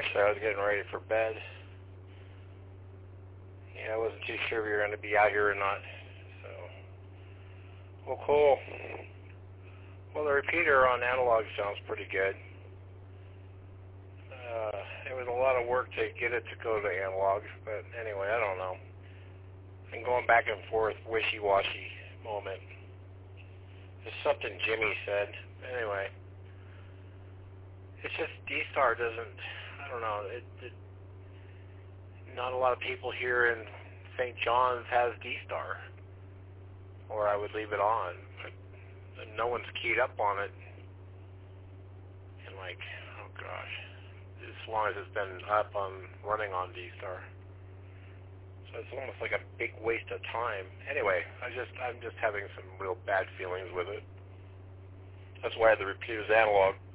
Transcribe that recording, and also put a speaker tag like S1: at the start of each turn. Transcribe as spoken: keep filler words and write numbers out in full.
S1: actually, I was getting ready for bed. Yeah, I wasn't too sure if you were going to be out here or not. So, well, cool. Well, the repeater on analog sounds pretty good. Uh, it was a lot of work to get it to go to analog, but anyway, I don't know. I'm going back and forth, wishy-washy moment. It's something Jimmy said. Anyway, it's just D-Star doesn't, I don't know, it, it, not a lot of people here in Saint John's has D-Star, or I would leave it on, but no one's keyed up on it in like, oh gosh, as long as it's been up on running on D-Star. So it's almost like a big waste of time. Anyway, I just, I'm just having some real bad feelings with it. That's why the repeater's analog.